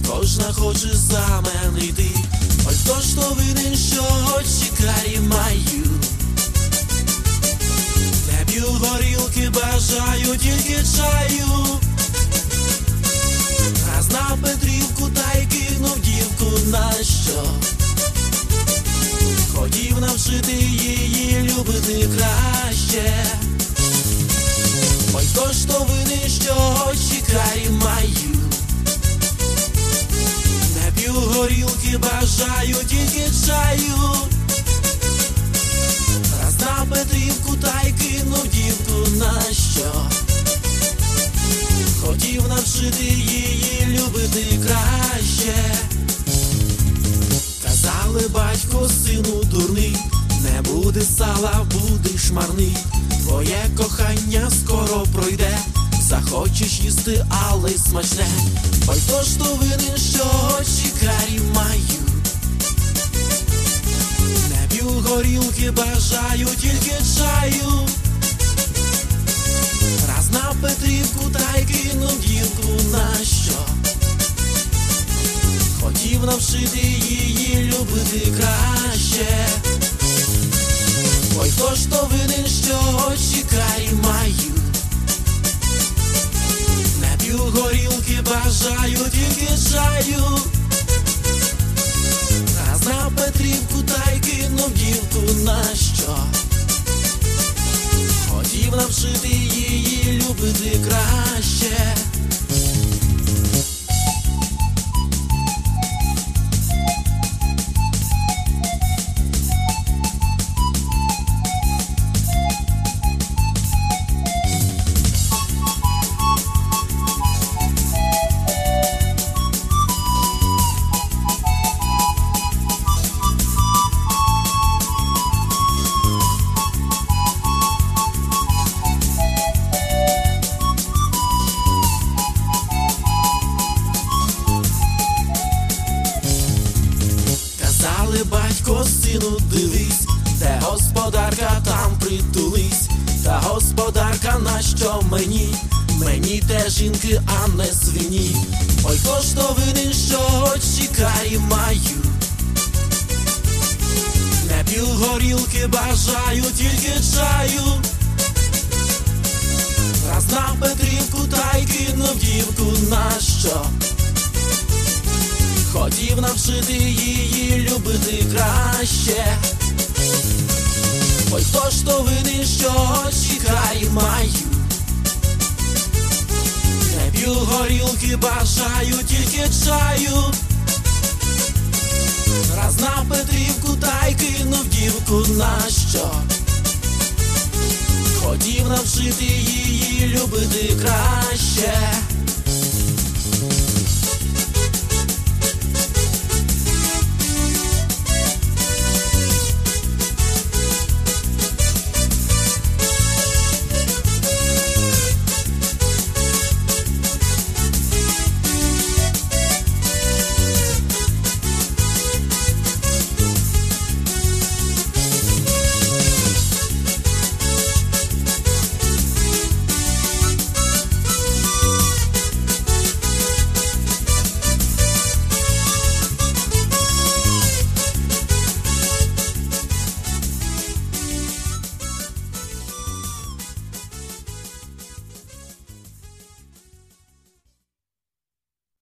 кожна хоче за мене йти. Ой, хто ж то винен, що очі карі маю? Не п'ю горілки, бажаю тільки чаю. Раз на Петрівку та й кинув дівку, нащо? Хотів навчити її любити краще. Ой, хто ж то винен, що очі карі маю? Не п'ю горілки, бажаю тільки чаю. Раз на Петрівку та й кинув дівку, нащо? Хотів навчити її любити краще. Казали, батько, сину дурний, не буде сала, будеш марний. Твоє кохання скоро пройде, захочеш їсти, але й смачне. Ой, хто ж то винен, що очі карі маю? Не п'ю горілки, бажаю тільки чаю. Раз на Петрівку та й кинув дівку, нащо? Хотів навчити її любити краще. Ой, хто ж то винен, що очі карі маю? Не п'ю горілки, бажаю тільки чаю. Раз на Петрівку та й кинув дівку, нащо? Хотів навчити її любити краще. Батько, сину, дивись, де господарка, там притулись. Та господарка, нащо мені? Мені те жінки, а не свині. Ой, хто ж то винен, що очі карі маю? Не п'ю горілки, бажаю тільки чаю. Раз на Петрівку та й кинув дівку, нащо? Хотів навчити її любити краще. Ой, хто ж то винен, що очі карі маю? Не п'ю горілки, бажаю тільки чаю. Раз на Петрівку та й кинув дівку, нащо? Хотів навчити її любити краще.